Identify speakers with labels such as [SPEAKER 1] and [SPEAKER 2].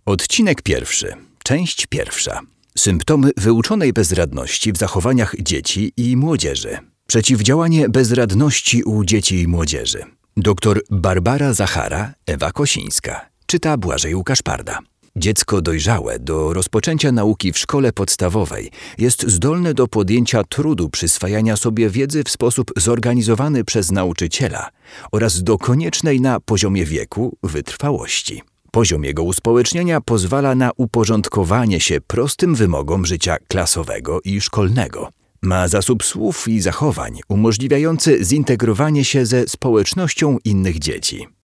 [SPEAKER 1] Odcinek pierwszy. Część pierwsza. Symptomy wyuczonej bezradności w zachowaniach dzieci i młodzieży. Przeciwdziałanie bezradności u dzieci i młodzieży. Dr Barbara Zachara, Ewa Kosińska. Czyta Błażej Łukasz-Parda. Dziecko dojrzałe do rozpoczęcia nauki w szkole podstawowej jest zdolne do podjęcia trudu przyswajania sobie wiedzy w sposób zorganizowany przez nauczyciela oraz do koniecznej na poziomie wieku wytrwałości. Poziom jego uspołecznienia pozwala na uporządkowanie się prostym wymogom życia klasowego i szkolnego. Ma zasób słów i zachowań umożliwiający zintegrowanie się ze społecznością innych dzieci.